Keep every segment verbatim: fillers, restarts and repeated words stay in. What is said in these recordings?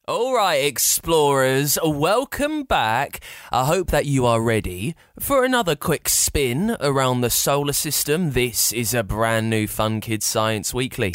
All right, explorers, welcome back. I hope that you are ready for another quick spin around the solar system. This is a brand new Fun Kids Science Weekly.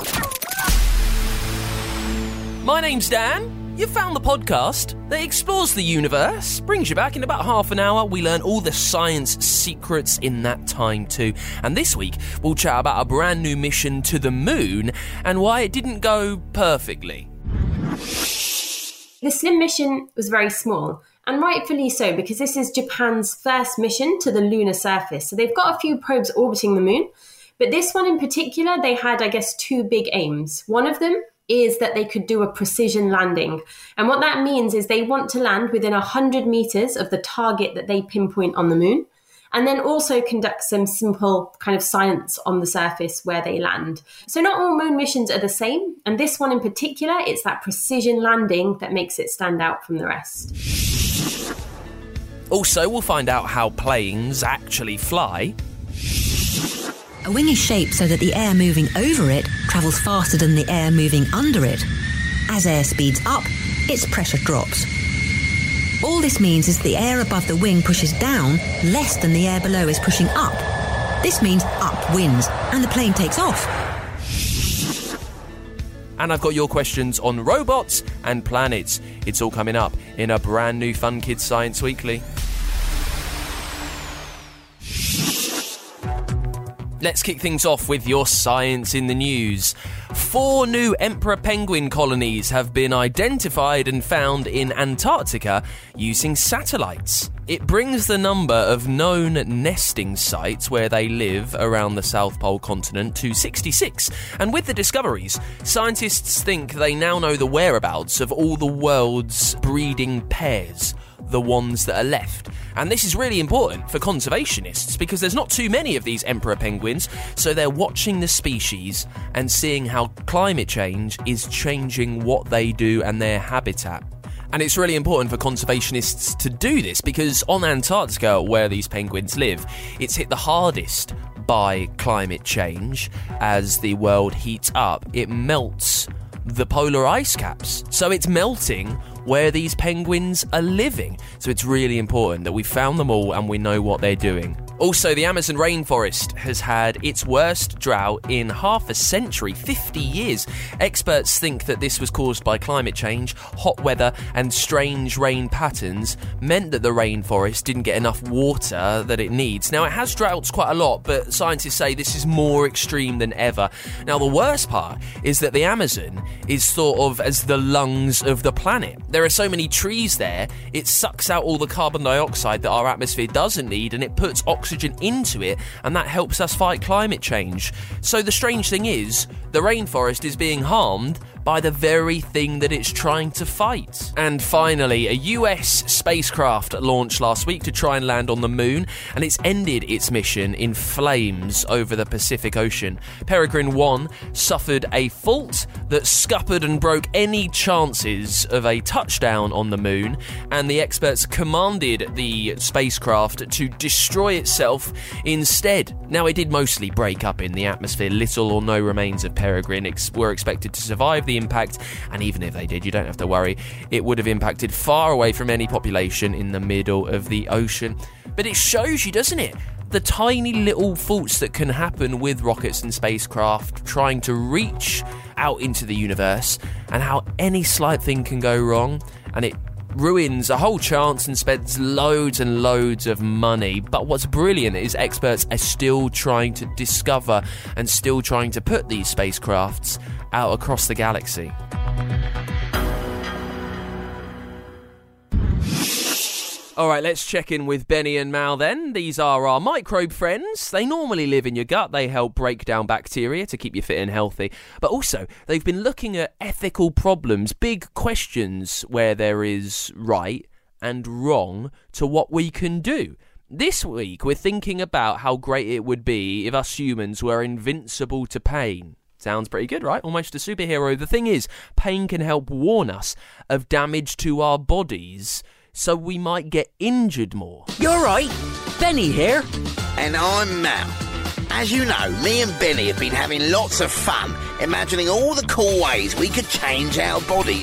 My name's Dan. You found the podcast that explores the universe, brings you back in about half an hour. We learn all the science secrets in that time too. And this week, we'll chat about a brand new mission to the moon and why it didn't go perfectly. The SLIM mission was very small, and rightfully so, because this is Japan's first mission to the lunar surface. So they've got a few probes orbiting the moon, but this one in particular, they had, I guess, two big aims. One of them is that they could do a precision landing. And what that means is they want to land within one hundred meters of the target that they pinpoint on the moon, and then also conduct some simple kind of science on the surface where they land. So not all moon missions are the same, and this one in particular, it's that precision landing that makes it stand out from the rest. Also, we'll find out how planes actually fly. A wing is shaped so that the air moving over it travels faster than the air moving under it. As air speeds up, its pressure drops. All this means is the air above the wing pushes down less than the air below is pushing up. This means up wins, and the plane takes off. And I've got your questions on robots and planets. It's all coming up in a brand new Fun Kids Science Weekly. Let's kick things off with your science in the news. Four new emperor penguin colonies have been identified and found in Antarctica using satellites. It brings the number of known nesting sites where they live around the South Pole continent to sixty-six. And with the discoveries, scientists think they now know the whereabouts of all the world's breeding pairs, the ones that are left. And this is really important for conservationists because there's not too many of these emperor penguins, so they're watching the species and seeing how climate change is changing what they do and their habitat. And it's really important for conservationists to do this because on Antarctica, where these penguins live, it's hit the hardest by climate change. As the world heats up, it melts the polar ice caps. So it's melting where these penguins are living. So it's really important that we found them all and we know what they're doing. Also, the Amazon rainforest has had its worst drought in half a century, fifty years. Experts think that this was caused by climate change, hot weather, and strange rain patterns meant that the rainforest didn't get enough water that it needs. Now, it has droughts quite a lot, but scientists say this is more extreme than ever. Now, the worst part is that the Amazon is thought of as the lungs of the planet. There are so many trees there, it sucks out all the carbon dioxide that our atmosphere doesn't need, and it puts oxygen oxygen into it, and that helps us fight climate change. So the strange thing is, the rainforest is being harmed by the very thing that it's trying to fight. And finally, a U S spacecraft launched last week to try and land on the moon, and it's ended its mission in flames over the Pacific Ocean. Peregrine one suffered a fault that scuppered and broke any chances of a touchdown on the moon, and the experts commanded the spacecraft to destroy itself instead. Now, it did mostly break up in the atmosphere. Little or no remains of Peregrine ex- were expected to survive the impact, and even if they did, you don't have to worry. It would have impacted far away from any population in the middle of the ocean. But it shows you, doesn't it, the tiny little faults that can happen with rockets and spacecraft trying to reach out into the universe, and how any slight thing can go wrong, and it ruins a whole chance and spends loads and loads of money. But what's brilliant is experts are still trying to discover and still trying to put these spacecrafts out across the galaxy. Alright, let's check in with Benny and Mal then. These are our microbe friends. They normally live in your gut. They help break down bacteria to keep you fit and healthy. But also, they've been looking at ethical problems, big questions where there is right and wrong to what we can do. This week, we're thinking about how great it would be if us humans were invincible to pain. Sounds pretty good, right? Almost a superhero. The thing is, pain can help warn us of damage to our bodies, so we might get injured more. You're right. Benny here. And I'm Mal. As you know, me and Benny have been having lots of fun imagining all the cool ways we could change our bodies.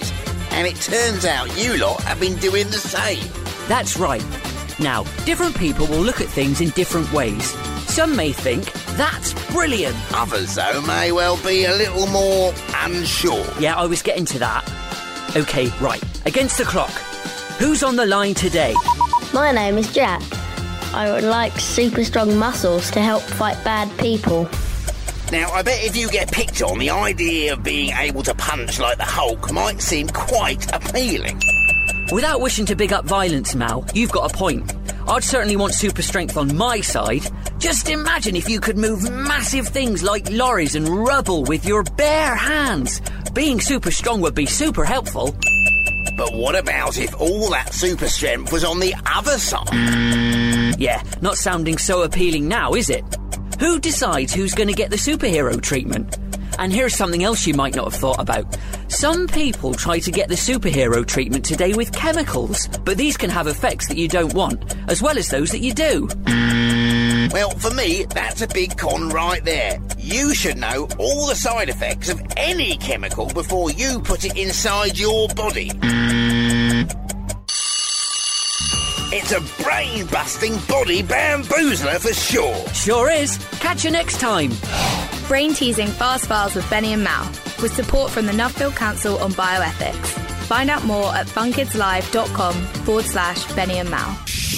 And it turns out you lot have been doing the same. That's right. Now, different people will look at things in different ways. Some may think, that's brilliant. Others, though, may well be a little more unsure. Yeah, I was getting to that. OK, right. Against the clock. Who's on the line today? My name is Jack. I would like super strong muscles to help fight bad people. Now, I bet if you get picked on, the idea of being able to punch like the Hulk might seem quite appealing. Without wishing to big up violence, Mal, you've got a point. I'd certainly want super strength on my side. Just imagine if you could move massive things like lorries and rubble with your bare hands. Being super strong would be super helpful. But what about if all that super strength was on the other side? Yeah, not sounding so appealing now, is it? Who decides who's going to get the superhero treatment? And here's something else you might not have thought about. Some people try to get the superhero treatment today with chemicals, but these can have effects that you don't want, as well as those that you do. Well, for me, that's a big con right there. You should know all the side effects of any chemical before you put it inside your body. It's a brain-busting body bamboozler for sure. Sure is. Catch you next time. Brain-teasing fast files with Benny and Mal, with support from the Nuffield Council on Bioethics. Find out more at funkidslive.com forward slash Benny and Mal.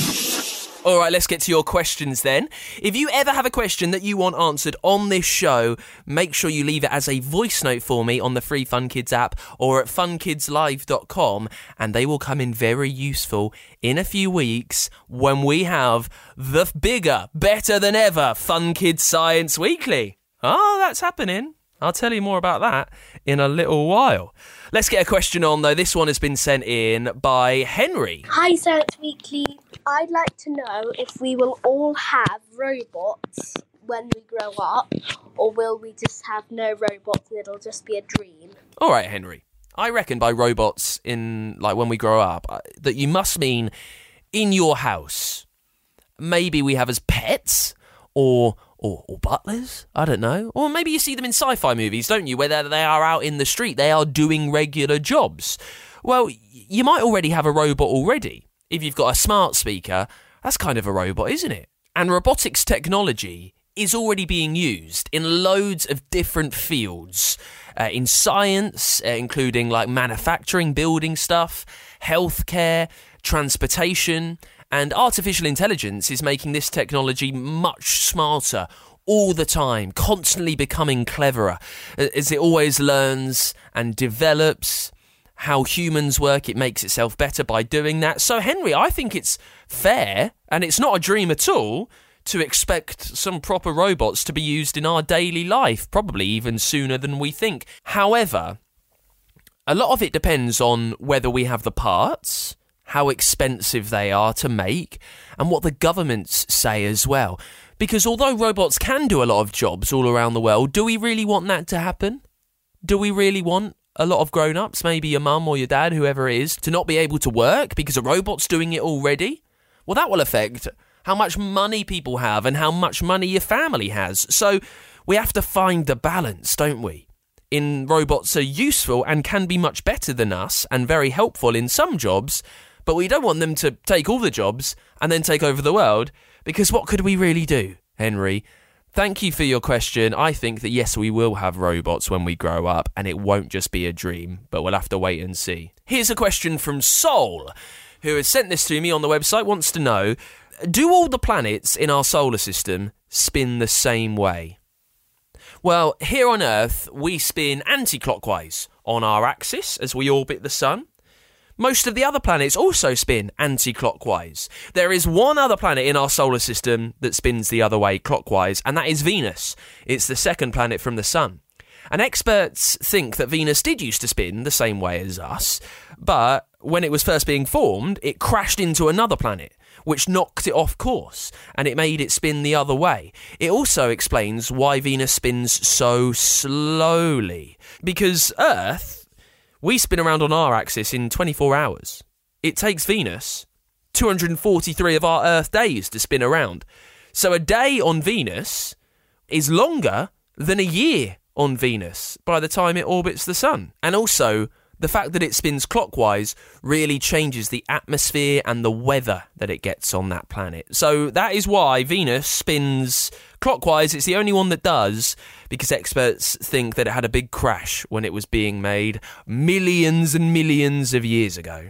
All right, let's get to your questions then. If you ever have a question that you want answered on this show, make sure you leave it as a voice note for me on the free Fun Kids app or at fun kids live dot com, and they will come in very useful in a few weeks when we have the bigger, better than ever Fun Kids Science Weekly. Oh, that's happening. I'll tell you more about that in a little while. Let's get a question on, though. This one has been sent in by Henry. Hi, Science Weekly. I'd like to know if we will all have robots when we grow up, or will we just have no robots and it'll just be a dream? All right, Henry. I reckon by robots in, like, when we grow up, uh, that you must mean in your house. Maybe we have as pets, or... Or, or butlers, I don't know. Or maybe you see them in sci-fi movies, don't you, where they are out in the street, they are doing regular jobs. Well, you might already have a robot already. If you've got a smart speaker, that's kind of a robot, isn't it? And robotics technology is already being used in loads of different fields. Uh, in science, uh, including like manufacturing, building stuff, healthcare, transportation. And artificial intelligence is making this technology much smarter all the time, constantly becoming cleverer. As it always learns and develops how humans work, it makes itself better by doing that. So, Henry, I think it's fair, and it's not a dream at all, to expect some proper robots to be used in our daily life, probably even sooner than we think. However, a lot of it depends on whether we have the parts, how expensive they are to make, and what the governments say as well. Because although robots can do a lot of jobs all around the world, do we really want that to happen? Do we really want a lot of grown-ups, maybe your mum or your dad, whoever it is, to not be able to work because a robot's doing it already? Well, that will affect how much money people have and how much money your family has. So we have to find the balance, don't we? In robots are useful and can be much better than us and very helpful in some jobs, but we don't want them to take all the jobs and then take over the world, because what could we really do, Henry? Thank you for your question. I think that, yes, we will have robots when we grow up, and it won't just be a dream, but we'll have to wait and see. Here's a question from Sol, who has sent this to me on the website, wants to know, do all the planets in our solar system spin the same way? Well, here on Earth, we spin anti-clockwise on our axis as we orbit the sun. Most of the other planets also spin anti-clockwise. There is one other planet in our solar system that spins the other way, clockwise, and that is Venus. It's the second planet from the sun. And experts think that Venus did used to spin the same way as us, but when it was first being formed, it crashed into another planet, which knocked it off course, and it made it spin the other way. It also explains why Venus spins so slowly, because Earth, we spin around on our axis in twenty-four hours. It takes Venus two hundred forty-three of our Earth days to spin around. So a day on Venus is longer than a year on Venus by the time it orbits the sun. And also, the fact that it spins clockwise really changes the atmosphere and the weather that it gets on that planet. So that is why Venus spins clockwise. It's the only one that does, because experts think that it had a big crash when it was being made millions and millions of years ago.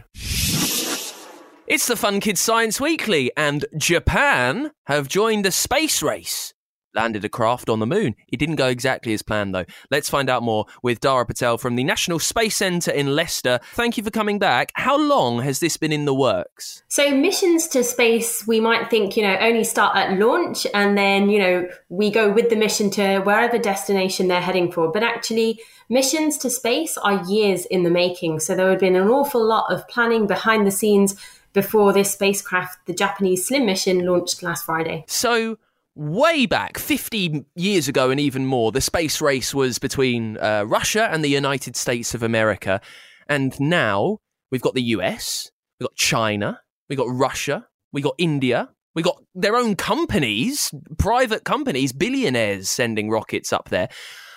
It's the Fun Kids Science Weekly, and Japan have joined the space race. Landed a craft on the moon. It didn't go exactly as planned, though. Let's find out more with Dara Patel from the National Space Centre in Leicester. Thank you for coming back. How long has this been in the works? So missions to space, we might think, you know, only start at launch and then, you know, we go with the mission to wherever destination they're heading for. But actually, missions to space are years in the making. So there had been an awful lot of planning behind the scenes before this spacecraft, the Japanese SLIM mission, launched last Friday. So way back, fifty years ago and even more, the space race was between uh, Russia and the United States of America. And now we've got the U S, we've got China, we've got Russia, we've got India, we've got their own companies, private companies, billionaires sending rockets up there.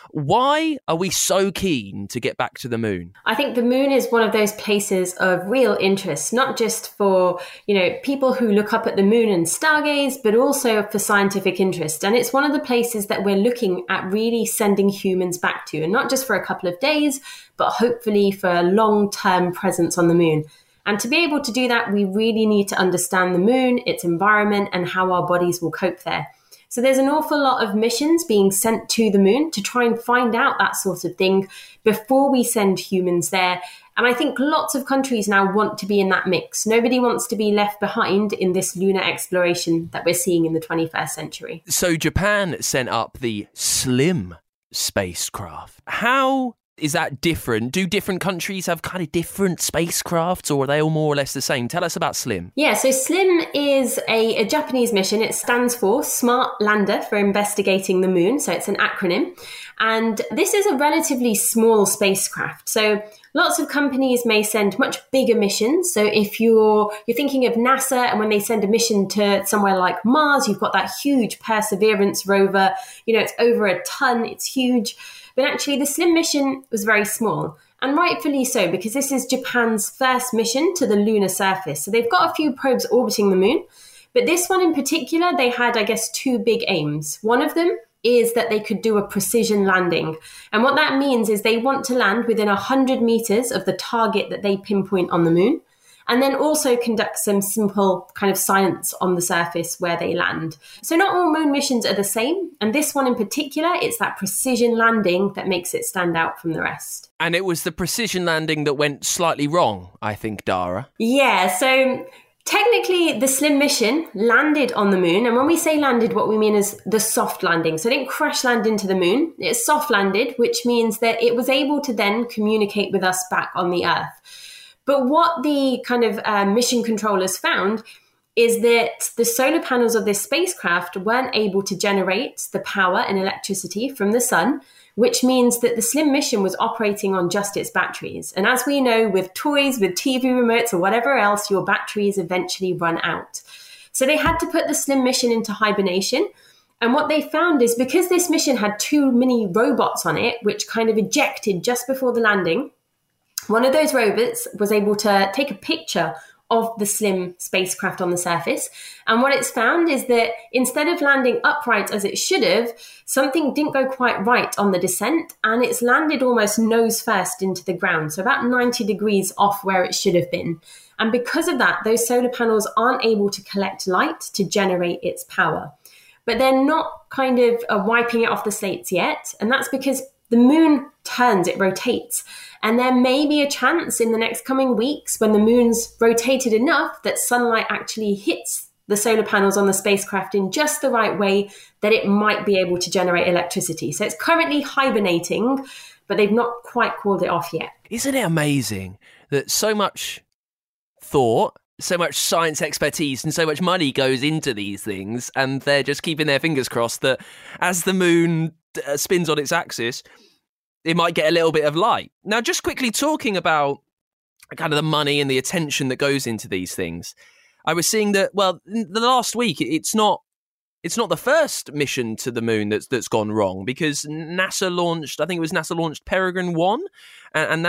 Why are we so keen to get back to the moon? I think the moon is one of those places of real interest, not just for, you know, people who look up at the moon and stargaze, but also for scientific interest. And it's one of the places that we're looking at really sending humans back to, and not just for a couple of days, but hopefully for a long-term presence on the moon. And to be able to do that, we really need to understand the moon, its environment, and how our bodies will cope there. So there's an awful lot of missions being sent to the moon to try and find out that sort of thing before we send humans there. And I think lots of countries now want to be in that mix. Nobody wants to be left behind in this lunar exploration that we're seeing in the twenty-first century. So Japan sent up the SLIM spacecraft. How is that different? Do different countries have kind of different spacecrafts, or are they all more or less the same? Tell us about SLIM. Yeah, so SLIM is a, a Japanese mission. It stands for Smart Lander for Investigating the Moon. So it's an acronym. And this is a relatively small spacecraft. So lots of companies may send much bigger missions. So if you're you're thinking of NASA, and when they send a mission to somewhere like Mars, you've got that huge Perseverance rover. You know, it's over a ton. It's huge. But actually, the SLIM mission was very small, and rightfully so, because this is Japan's first mission to the lunar surface. So they've got a few probes orbiting the moon, but this one in particular, they had, I guess, two big aims. One of them is that they could do a precision landing. And what that means is they want to land within one hundred meters of the target that they pinpoint on the moon, and then also conduct some simple kind of science on the surface where they land. So not all moon missions are the same, and this one in particular, it's that precision landing that makes it stand out from the rest. And it was the precision landing that went slightly wrong, I think, Dara. Yeah, so technically the SLIM mission landed on the moon, and when we say landed, what we mean is the soft landing. So it didn't crash land into the moon, it soft landed, which means that it was able to then communicate with us back on the Earth. But what the kind of uh, mission controllers found is that the solar panels of this spacecraft weren't able to generate the power and electricity from the sun, which means that the SLIM mission was operating on just its batteries. And as we know, with toys, with T V remotes or whatever else, your batteries eventually run out. So they had to put the SLIM mission into hibernation. And what they found is because this mission had too many robots on it, which kind of ejected just before the landing, one of those robots was able to take a picture of the SLIM spacecraft on the surface. And what it's found is that instead of landing upright as it should have, something didn't go quite right on the descent, and it's landed almost nose first into the ground, so about ninety degrees off where it should have been. And because of that, those solar panels aren't able to collect light to generate its power. But they're not kind of uh, wiping it off the slates yet, and that's because the moon turns, it rotates. And there may be a chance in the next coming weeks when the moon's rotated enough that sunlight actually hits the solar panels on the spacecraft in just the right way that it might be able to generate electricity. So it's currently hibernating, but they've not quite called it off yet. Isn't it amazing that so much thought, so much science expertise and so much money goes into these things, and they're just keeping their fingers crossed that as the moon uh, spins on its axis, it might get a little bit of light. Now, just quickly talking about kind of the money and the attention that goes into these things, I was seeing that, well, in the last week, it's not it's not the first mission to the moon that's that's gone wrong, because NASA launched, I think it was NASA launched Peregrine one, and, and that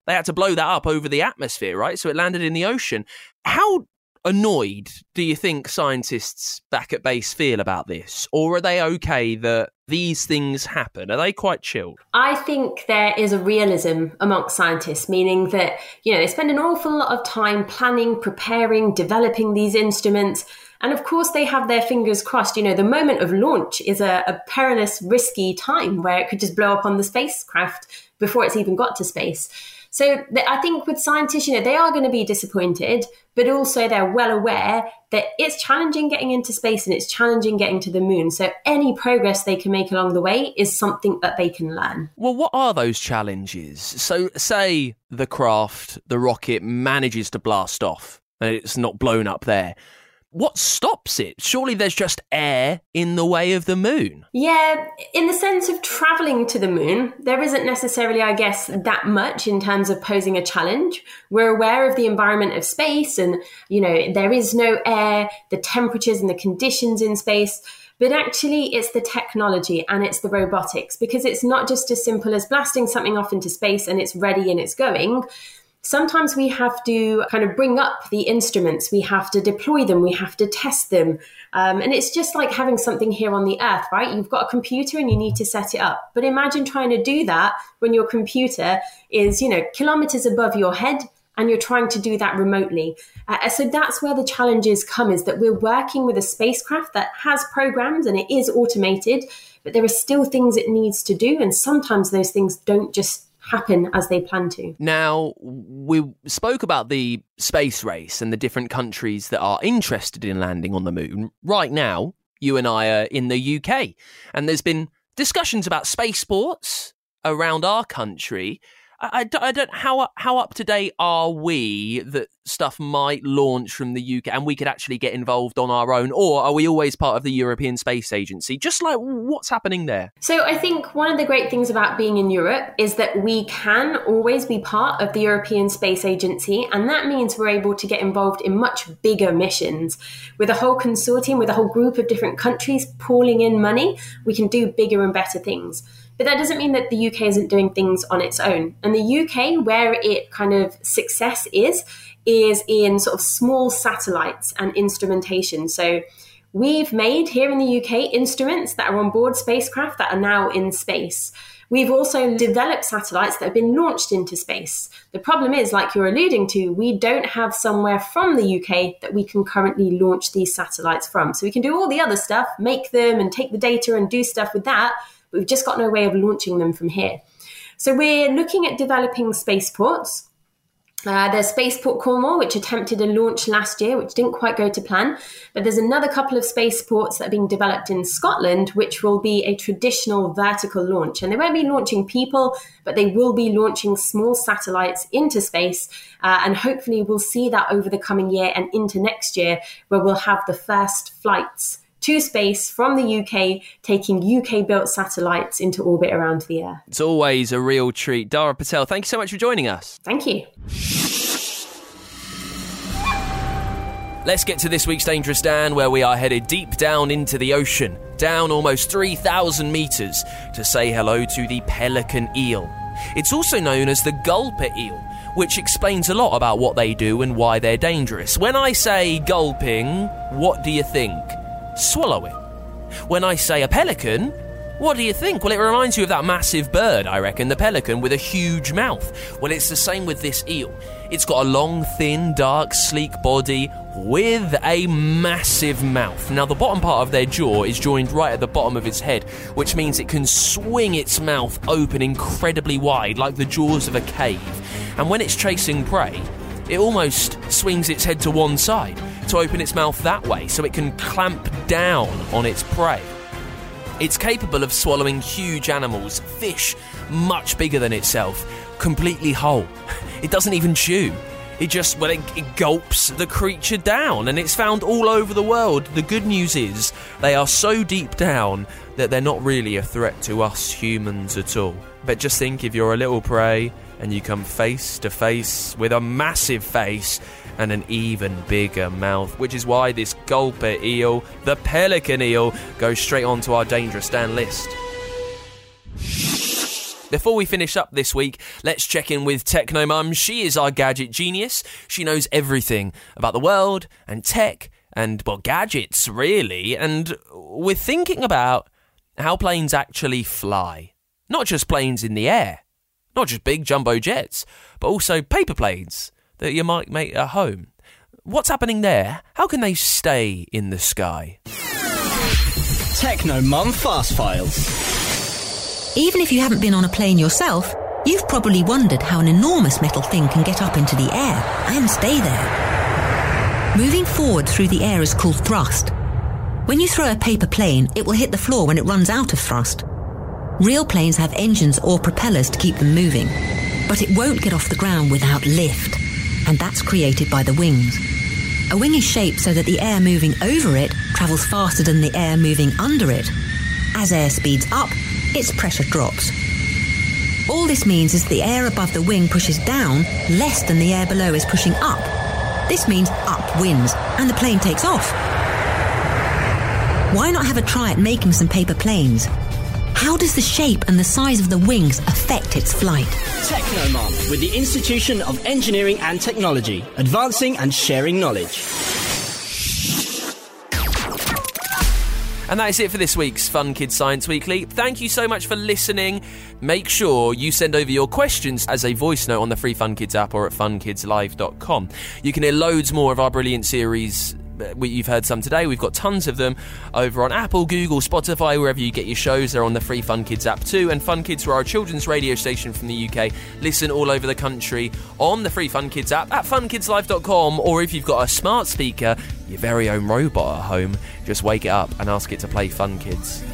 They had to blow that up over the atmosphere, right? So it landed in the ocean. How annoyed do you think scientists back at base feel about this? Or are they okay that these things happen? Are they quite chilled? I think there is a realism amongst scientists, meaning that, you know, they spend an awful lot of time planning, preparing, developing these instruments. And of course, they have their fingers crossed. You know, the moment of launch is a, a perilous, risky time where it could just blow up on the spacecraft before it's even got to space. So I think with scientists, you know, they are going to be disappointed, but also they're well aware that it's challenging getting into space and it's challenging getting to the moon. So any progress they can make along the way is something that they can learn. Well, what are those challenges? So say the craft, the rocket manages to blast off and it's not blown up there. What stops it? Surely there's just air in the way of the moon. Yeah, in the sense of travelling to the moon, there isn't necessarily, I guess, that much in terms of posing a challenge. We're aware of the environment of space and, you know, there is no air, the temperatures and the conditions in space. But actually, it's the technology and it's the robotics, because it's not just as simple as blasting something off into space and it's ready and it's going. Sometimes we have to kind of bring up the instruments, we have to deploy them, we have to test them. Um, and it's just like having something here on the Earth, right? You've got a computer and you need to set it up. But imagine trying to do that when your computer is, you know, kilometers above your head and you're trying to do that remotely. Uh, so that's where the challenges come, is that we're working with a spacecraft that has programs and it is automated, but there are still things it needs to do. And sometimes those things don't just happen as they plan to. Now, we spoke about the space race and the different countries that are interested in landing on the moon. Right now, you and I are in the U K, and there's been discussions about spaceports around our country. I, I, I don't how how up to date are we that stuff might launch from the U K and we could actually get involved on our own, or are we always part of the European Space Agency? Just like, what's happening there? So I think one of the great things about being in Europe is that we can always be part of the European Space Agency, and that means we're able to get involved in much bigger missions. With a whole consortium, with a whole group of different countries pooling in money, we can do bigger and better things. But that doesn't mean that the U K isn't doing things on its own. And the U K, where it kind of success is, is in sort of small satellites and instrumentation. So we've made here in the U K instruments that are on board spacecraft that are now in space. We've also developed satellites that have been launched into space. The problem is, like you're alluding to, we don't have somewhere from the U K that we can currently launch these satellites from. So we can do all the other stuff, make them and take the data and do stuff with that. We've just got no way of launching them from here. So we're looking at developing spaceports. Uh, there's Spaceport Cornwall, which attempted a launch last year, which didn't quite go to plan. But there's another couple of spaceports that are being developed in Scotland, which will be a traditional vertical launch. And they won't be launching people, but they will be launching small satellites into space. Uh, and hopefully we'll see that over the coming year and into next year, where we'll have the first flights to space from the U K, taking U K-built satellites into orbit around the Earth. It's always a real treat. Dara Patel, thank you so much for joining us. Thank you. Let's get to this week's Dangerous Dan, where we are headed deep down into the ocean, down almost three thousand metres, to say hello to the pelican eel. It's also known as the gulper eel, which explains a lot about what they do and why they're dangerous. When I say gulping, what do you think? Swallowing. When I say a pelican, what do you think? Well, it reminds you of that massive bird, I reckon, the pelican with a huge mouth. Well, it's the same with this eel. It's got a long, thin, dark, sleek body with a massive mouth. Now, the bottom part of their jaw is joined right at the bottom of its head, which means it can swing its mouth open incredibly wide, like the jaws of a cave. And when it's chasing prey, it almost swings its head to one side to open its mouth that way, so it can clamp down on its prey. It's capable of swallowing huge animals, fish much bigger than itself, completely whole. It doesn't even chew. It just, well, it, it gulps the creature down, and it's found all over the world. The good news is they are so deep down that they're not really a threat to us humans at all. But just think, if you're a little prey and you come face to face with a massive face and an even bigger mouth, which is why this gulper eel, the pelican eel, goes straight onto our Dangerous Dan list. Before we finish up this week, let's check in with Techno Mum. She is our gadget genius. She knows everything about the world and tech and, well, gadgets, really. And we're thinking about how planes actually fly. Not just planes in the air, not just big jumbo jets, but also paper planes that you might make at home. What's happening there? How can they stay in the sky? Techno Mum Fast Files. Even if you haven't been on a plane yourself, you've probably wondered how an enormous metal thing can get up into the air and stay there. Moving forward through the air is called thrust. When you throw a paper plane, it will hit the floor when it runs out of thrust. Real planes have engines or propellers to keep them moving, but it won't get off the ground without lift, and that's created by the wings. A wing is shaped so that the air moving over it travels faster than the air moving under it. As air speeds up, its pressure drops. All this means is the air above the wing pushes down less than the air below is pushing up. This means up wins, and the plane takes off. Why not have a try at making some paper planes? How does the shape and the size of the wings affect its flight? Techno Mum with the Institution of Engineering and Technology, advancing and sharing knowledge. And that is it for this week's Fun Kids Science Weekly. Thank you so much for listening. Make sure you send over your questions as a voice note on the free Fun Kids app or at fun kids live dot com. You can hear loads more of our brilliant series. You've heard some today. We've got tons of them over on Apple, Google, Spotify, wherever you get your shows. They're on the free Fun Kids app too. And Fun Kids are our children's radio station from the U K. Listen all over the country on the free Fun Kids app at fun kids live dot com. Or if you've got a smart speaker, your very own robot at home, just wake it up and ask it to play Fun Kids.